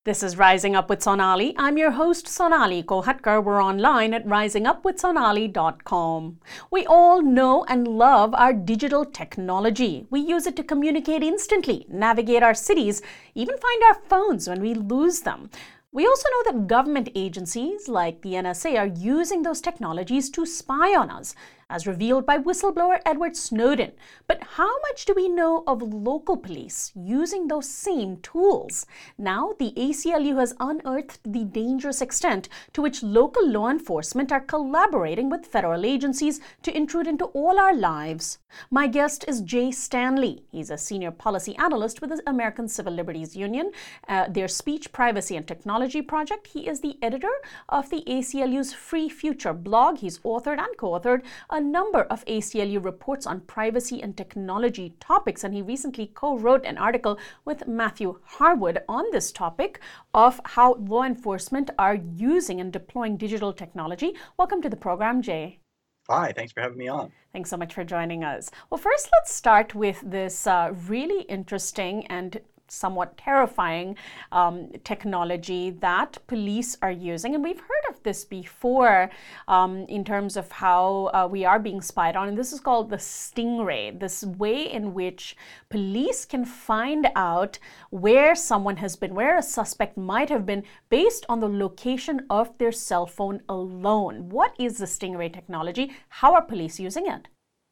This is Rising Up with Sonali. I'm your host, Sonali Kolhatkar. We're online at risingupwithsonali.com. We all know and love our digital technology. We use it to communicate instantly, navigate our cities, even find our phones when we lose them. We also know that government agencies like the NSA are using those technologies to spy on us, as revealed by whistleblower Edward Snowden. But how much do we know of local police using those same tools? Now, the ACLU has unearthed the dangerous extent to which local law enforcement are collaborating with federal agencies to intrude into all our lives. My guest is Jay Stanley. He's a senior policy analyst with the American Civil Liberties Union, their Speech, Privacy, and Technology project. He is the editor of the ACLU's Free Future blog. He's authored and co-authored a number of ACLU reports on privacy and technology topics, and he recently co-wrote an article with Matthew Harwood on this topic of how law enforcement are using and deploying digital technology. Welcome to the program, Jay. Hi, thanks for having me on. Thanks so much for joining us. Well, first, let's start with this really interesting and somewhat terrifying technology that police are using. And we've heard of this before in terms of how we are being spied on. And this is called the Stingray, this way in which police can find out where someone has been, where a suspect might have been, based on the location of their cell phone alone. What is the Stingray technology? How are police using it?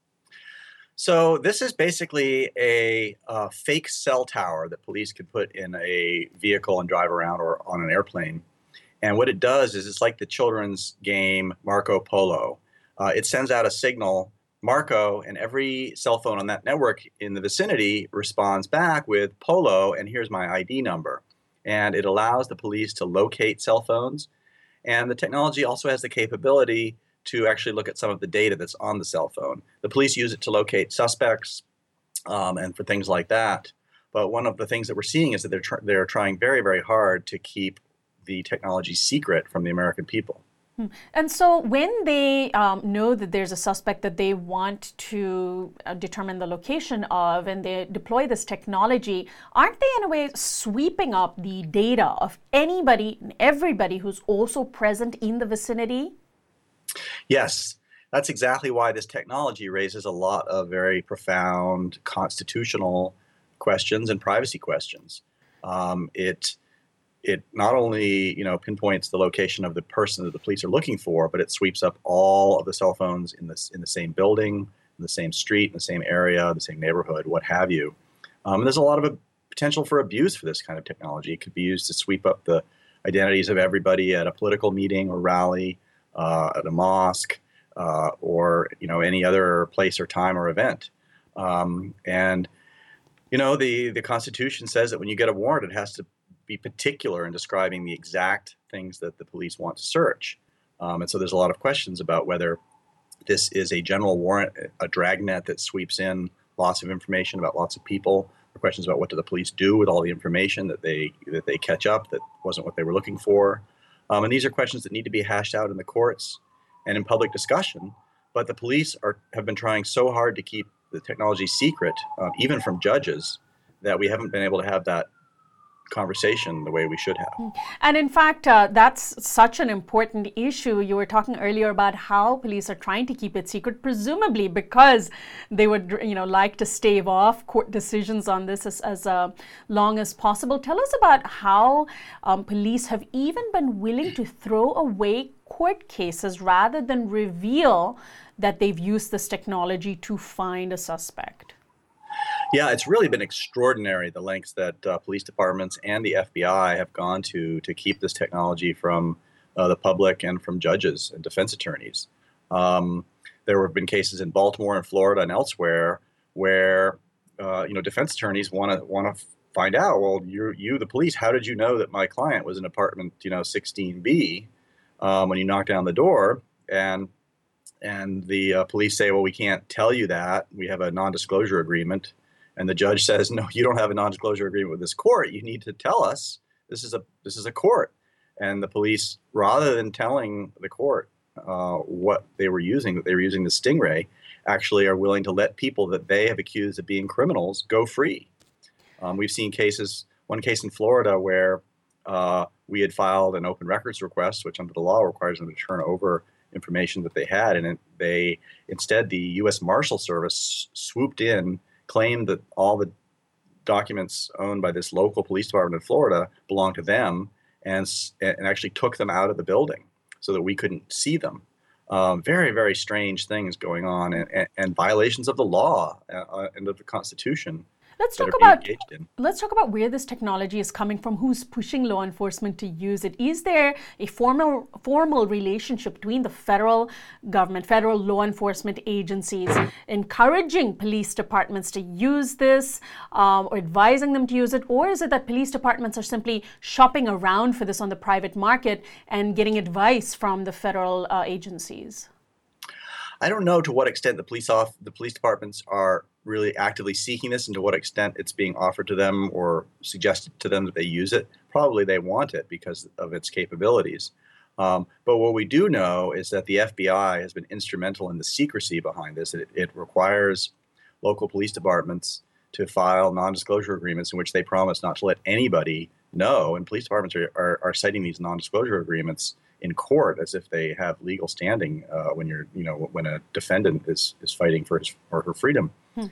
So this is basically a fake cell tower that police could put in a vehicle and drive around or on an airplane. And what it does is it's like the children's game Marco Polo. It sends out a signal, Marco, and every cell phone on that network in the vicinity responds back with Polo, and here's my ID number. And it allows the police to locate cell phones. And the technology also has the capability to actually look at some of the data that's on the cell phone. The police use it to locate suspects and for things like that. But one of the things that we're seeing is that they're trying very, very hard to keep the technology secret from the American people. And so when they know that there's a suspect that they want to determine the location of, and they deploy this technology, aren't they in a way sweeping up the data of anybody and everybody who's also present in the vicinity? Yes, that's exactly why this technology raises a lot of very profound constitutional questions and privacy questions. It not only pinpoints the location of the person that the police are looking for, but it sweeps up all of the cell phones in the same building, in the same street, in the same area, the same neighborhood, what have you. And there's a lot of potential for abuse for this kind of technology. It could be used to sweep up the identities of everybody at a political meeting or rally, at a mosque, or any other place or time or event. The Constitution says that when you get a warrant, it has to be particular in describing the exact things that the police want to search. And so there's a lot of questions about whether this is a general warrant, a dragnet that sweeps in lots of information about lots of people, or questions about what do the police do with all the information that they catch up that wasn't what they were looking for. And these are questions that need to be hashed out in the courts and in public discussion. But the police have been trying so hard to keep the technology secret, even from judges, that we haven't been able to have that conversation the way we should have. And in fact, that's such an important issue. You were talking earlier about how police are trying to keep it secret, presumably because they would, like to stave off court decisions on this as long as possible. Tell us about how police have even been willing to throw away court cases rather than reveal that they've used this technology to find a suspect. Yeah, it's really been extraordinary, the lengths that police departments and the FBI have gone to keep this technology from the public and from judges and defense attorneys. There have been cases in Baltimore and Florida and elsewhere where defense attorneys want to find out, well, you the police, how did you know that my client was in apartment 16B when you knocked down the door? And the police say, well, we can't tell you that. We have a non-disclosure agreement. And the judge says, no, you don't have a non-disclosure agreement with this court. You need to tell us this is a court. And the police, rather than telling the court what they were using, that they were using the Stingray, actually are willing to let people that they have accused of being criminals go free. We've seen one case in Florida where we had filed an open records request, which under the law requires them to turn over information that they had, and instead the U.S. Marshal Service swooped in, claimed that all the documents owned by this local police department in Florida belonged to them, and actually took them out of the building so that we couldn't see them. Very, very strange things going on, and violations of the law and of the Constitution Let's that talk are being about engaged in. let's talk about where this technology is coming from, who's pushing law enforcement to use it. Is there a formal relationship between the federal government, federal law enforcement agencies, encouraging police departments to use this, or advising them to use it? Or is it that police departments are simply shopping around for this on the private market and getting advice from the federal agencies? I don't know to what extent the police departments are really actively seeking this, and to what extent it's being offered to them or suggested to them that they use it. Probably they want it because of its capabilities. But what we do know is that the FBI has been instrumental in the secrecy behind this. It requires local police departments to file non-disclosure agreements in which they promise not to let anybody know. And police departments are citing these non-disclosure agreements in court as if they have legal standing when a defendant is fighting for his or her freedom.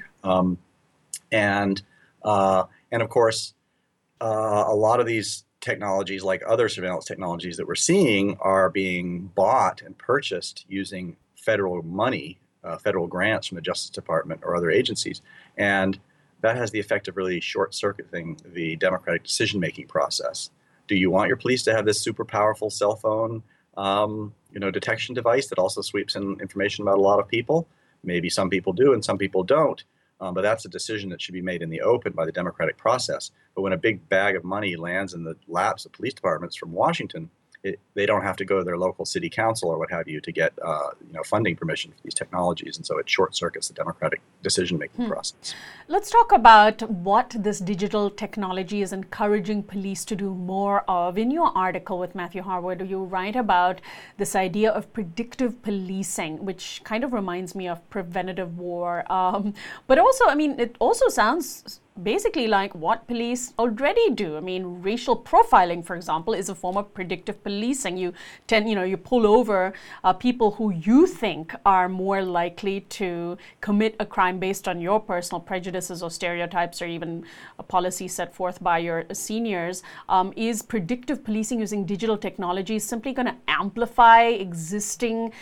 And of course, a lot of these technologies, like other surveillance technologies that we're seeing, are being bought and purchased using federal money, federal grants from the Justice Department or other agencies. And that has the effect of really short-circuiting the democratic decision-making process. Do you want your police to have this super powerful cell phone, detection device that also sweeps in information about a lot of people? Maybe some people do and some people don't. But that's a decision that should be made in the open by the democratic process. But when a big bag of money lands in the laps of police departments from Washington, they don't have to go to their local city council or what have you to get funding permission for these technologies, and so it short circuits the democratic decision-making process. Let's talk about what this digital technology is encouraging police to do more of. In your article with Matthew Harwood, you write about this idea of predictive policing, which kind of reminds me of preventative war. But also, it also sounds basically like what police already do. Racial profiling, for example, is a form of predictive policing. You pull over people who you think are more likely to commit a crime based on your personal prejudices or stereotypes, or even a policy set forth by your seniors. Is predictive policing using digital technology simply going to amplify existing,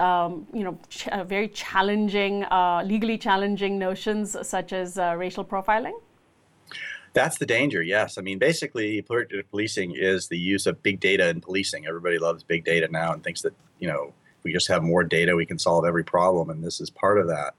very challenging, legally challenging notions such as racial profiling? That's the danger, yes. Basically, predictive policing is the use of big data in policing. Everybody loves big data now and thinks that, if we just have more data, we can solve every problem, and this is part of that.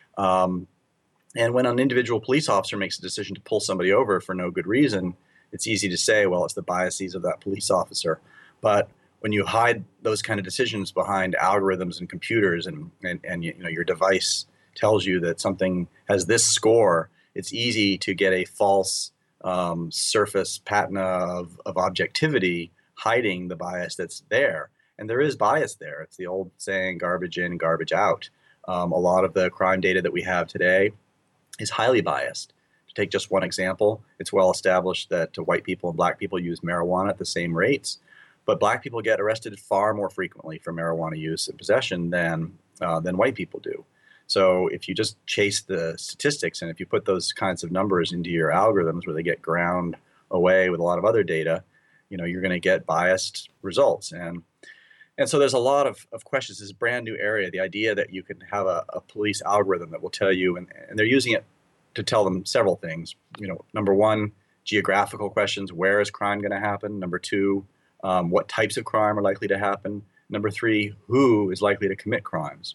And when an individual police officer makes a decision to pull somebody over for no good reason, it's easy to say, well, it's the biases of that police officer. But when you hide those kind of decisions behind algorithms and computers, and your device tells you that something has this score, it's easy to get a false surface patina of objectivity hiding the bias that's there. And there is bias there. It's the old saying, garbage in, garbage out. A lot of the crime data that we have today is highly biased. To take just one example, it's well established that white people and black people use marijuana at the same rates, but black people get arrested far more frequently for marijuana use and possession than white people do. So if you just chase the statistics, and if you put those kinds of numbers into your algorithms where they get ground away with a lot of other data, you're going to get biased results. And so there's a lot of questions. This is a brand new area, the idea that you can have a police algorithm that will tell you, and they're using it to tell them several things. Number one, geographical questions. Where is crime going to happen? Number two, what types of crime are likely to happen? Number three, who is likely to commit crimes?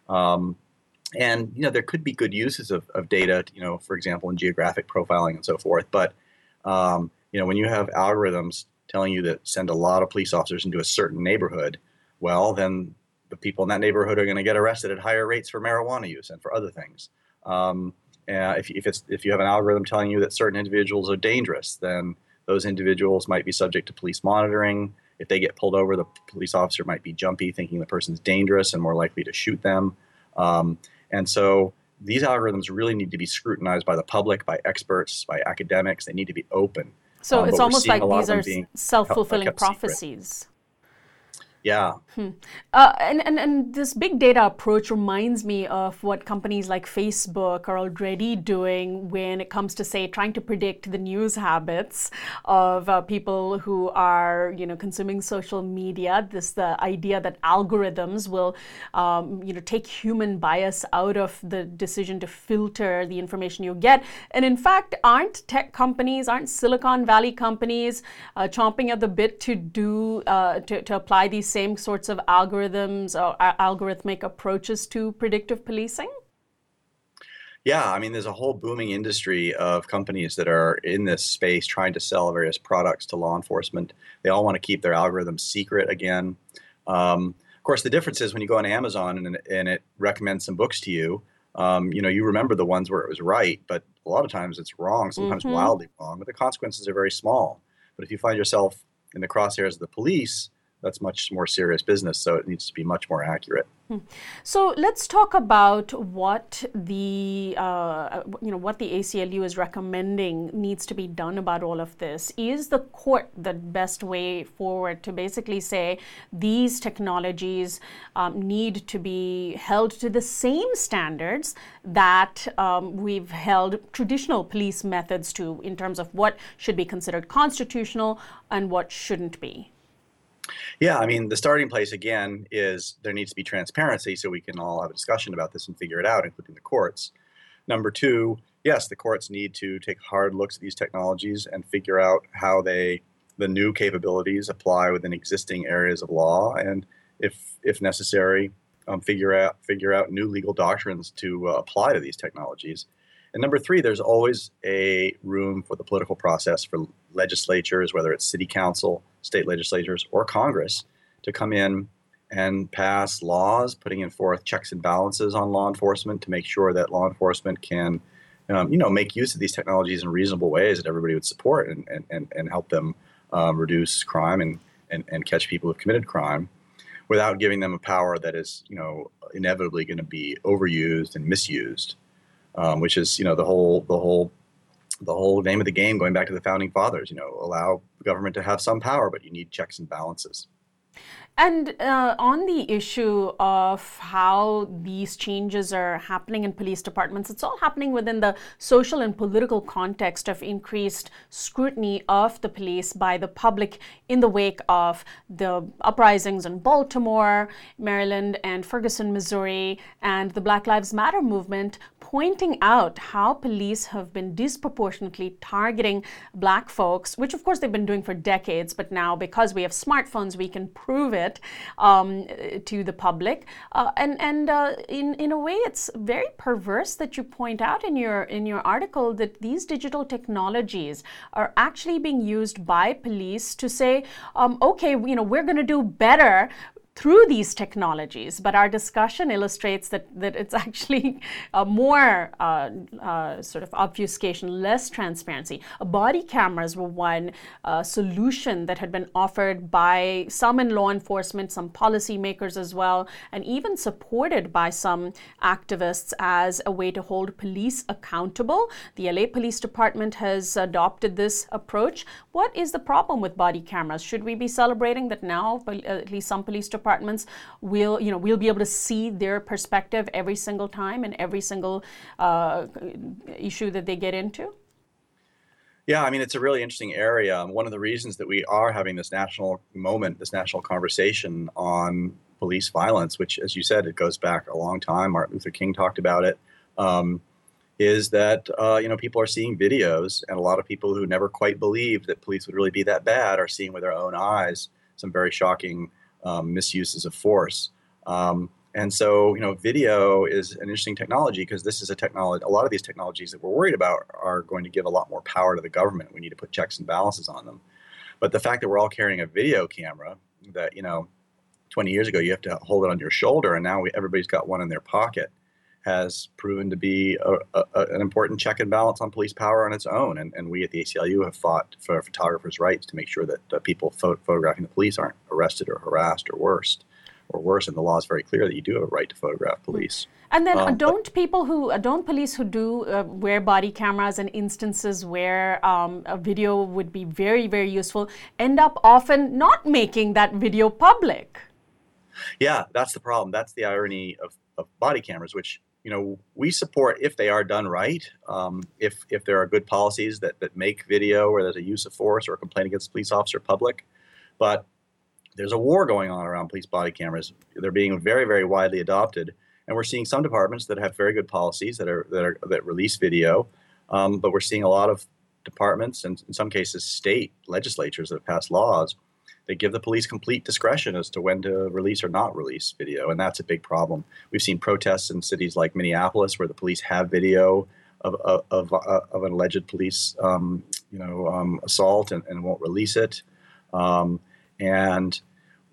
And there could be good uses of data, for example, in geographic profiling and so forth. But when you have algorithms telling you that send a lot of police officers into a certain neighborhood, well, then the people in that neighborhood are going to get arrested at higher rates for marijuana use and for other things. If you have an algorithm telling you that certain individuals are dangerous, then those individuals might be subject to police monitoring. If they get pulled over, the police officer might be jumpy, thinking the person's dangerous and more likely to shoot them. And so these algorithms really need to be scrutinized by the public, by experts, by academics. They need to be open. So it's But we're almost seeing a like lot of these them are being self-fulfilling kept secret. prophecies. Yeah. And this big data approach reminds me of what companies like Facebook are already doing when it comes to, say, trying to predict the news habits of people who are, consuming social media. The idea that algorithms will, take human bias out of the decision to filter the information you get. And in fact, aren't tech companies, aren't Silicon Valley companies chomping at the bit to do to apply these same sorts of algorithms or algorithmic approaches to predictive policing? Yeah, I mean, there's a whole booming industry of companies that are in this space trying to sell various products to law enforcement. They all want to keep their algorithms secret again. Of course, the difference is when you go on Amazon and it recommends some books to you, you remember the ones where it was right, but a lot of times it's wrong, sometimes Mm-hmm. wildly wrong, but the consequences are very small. But if you find yourself in the crosshairs of the police, that's much more serious business, so it needs to be much more accurate. So let's talk about what what the ACLU is recommending needs to be done about all of this. Is the court the best way forward to basically say these technologies need to be held to the same standards that we've held traditional police methods to in terms of what should be considered constitutional and what shouldn't be? Yeah, I mean, the starting place again is there needs to be transparency so we can all have a discussion about this and figure it out, including the courts. Number two, yes, the courts need to take hard looks at these technologies and figure out how the new capabilities apply within existing areas of law, and if necessary, figure out new legal doctrines to apply to these technologies. And number three, there's always a room for the political process for legislatures, whether it's city council, state legislatures, or Congress, to come in and pass laws, putting in forth checks and balances on law enforcement to make sure that law enforcement can, make use of these technologies in reasonable ways that everybody would support and help them reduce crime and catch people who've committed crime without giving them a power that is, inevitably going to be overused and misused. Which is, the whole name of the game, going back to the founding fathers. Allow government to have some power, but you need checks and balances. And on the issue of how these changes are happening in police departments, it's all happening within the social and political context of increased scrutiny of the police by the public in the wake of the uprisings in Baltimore, Maryland, and Ferguson, Missouri, and the Black Lives Matter movement, pointing out how police have been disproportionately targeting Black folks, which of course they've been doing for decades, but now because we have smartphones, we can prove it to the public. In a way, it's very perverse that you point out in your article that these digital technologies are actually being used by police to say, okay, we're going to do better through these technologies, but our discussion illustrates that it's actually more sort of obfuscation, less transparency. Body cameras were one solution that had been offered by some in law enforcement, some policymakers as well, and even supported by some activists as a way to hold police accountable. The LA Police Department has adopted this approach. What is the problem with body cameras? Should we be celebrating that now at least some police departments we'll be able to see their perspective every single time and every single issue that they get into? Yeah, I mean, it's a really interesting area. One of the reasons that we are having this national moment, this national conversation on police violence, which, as you said, it goes back a long time. Martin Luther King talked about it. Is that people are seeing videos, and a lot of people who never quite believed that police would really be that bad are seeing with their own eyes some very shocking misuses of force. And so, video is an interesting technology because this is a technology, a lot of these technologies that we're worried about are going to give a lot more power to the government. We need to put checks and balances on them. But the fact that we're all carrying a video camera that, 20 years ago, you have to hold it on your shoulder, and now everybody's got one in their pocket, has proven to be an important check and balance on police power on its own. And we at the ACLU have fought for photographers' rights to make sure that people photographing the police aren't arrested or harassed or worse. or worse. And the law is very clear that you do have a right to photograph police. And then don't police who do wear body cameras in instances where a video would be very, very useful end up often not making that video public? Yeah, that's the problem. That's the irony of body cameras, which we support if they are done right. If there are good policies that make video where there's a use of force or a complaint against a police officer public. But there's a war going on around police body cameras. They're being very, very widely adopted. And we're seeing some departments that have very good policies that release video, but we're seeing a lot of departments and in some cases state legislatures that have passed laws that give the police complete discretion as to when to release or not release video, and that's a big problem. We've seen protests in cities like Minneapolis where the police have video of an alleged police assault and won't release it, and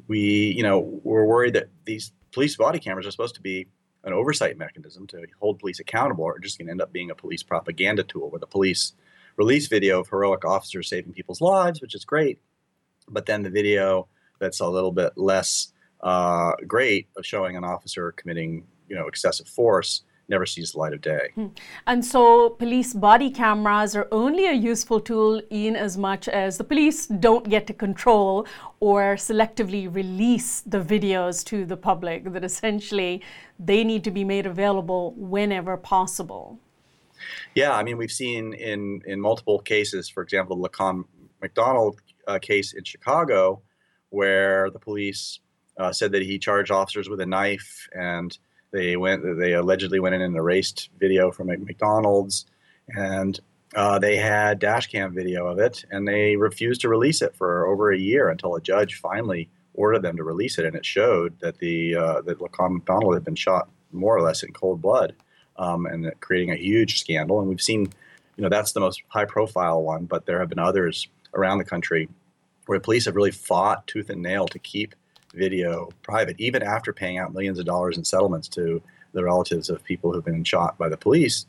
we're worried that these police body cameras are supposed to be an oversight mechanism to hold police accountable, or just going to end up being a police propaganda tool where the police release video of heroic officers saving people's lives, which is great, but then the video that's a little bit less great of showing an officer committing excessive force never sees the light of day. And so police body cameras are only a useful tool in as much as the police don't get to control or selectively release the videos to the public, that essentially they need to be made available whenever possible. Yeah, I mean, we've seen in multiple cases, for example, the Laquan McDonald case in Chicago, where the police said that he charged officers with a knife, and they allegedly went in and erased video from McDonald's, and they had dash cam video of it, and they refused to release it for over a year until a judge finally ordered them to release it, and it showed that that Laquan McDonald had been shot more or less in cold blood, and creating a huge scandal. And we've seen, that's the most high-profile one, but there have been others around the country where police have really fought tooth and nail to keep video private, even after paying out millions of dollars in settlements to the relatives of people who've been shot by the police.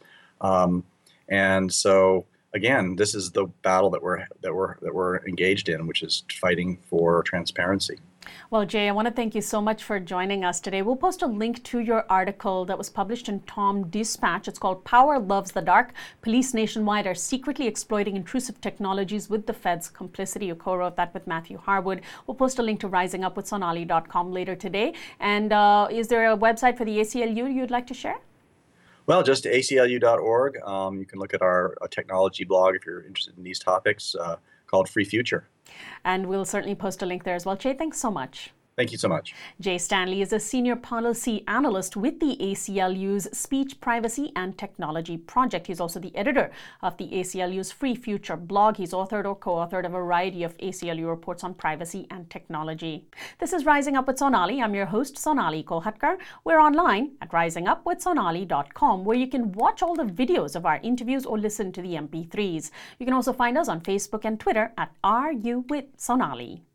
And so, again, this is the battle that we're engaged in, which is fighting for transparency. Well, Jay, I want to thank you so much for joining us today. We'll post a link to your article that was published in Tom Dispatch. It's called Power Loves the Dark. Police nationwide are secretly exploiting intrusive technologies with the Fed's complicity. You co-wrote that with Matthew Harwood. We'll post a link to risingupwithsonali.com later today. And is there a website for the ACLU you'd like to share? Well, just aclu.org. You can look at our technology blog if you're interested in these topics, called Free Future. And we'll certainly post a link there as well. Jay, thanks so much. Thank you so much. Jay Stanley is a senior policy analyst with the ACLU's Speech, Privacy and Technology Project. He's also the editor of the ACLU's Free Future blog. He's authored or co-authored a variety of ACLU reports on privacy and technology. This is Rising Up with Sonali. I'm your host, Sonali Kolhatkar. We're online at risingupwithsonali.com, where you can watch all the videos of our interviews or listen to the MP3s. You can also find us on Facebook and Twitter at RU with Sonali.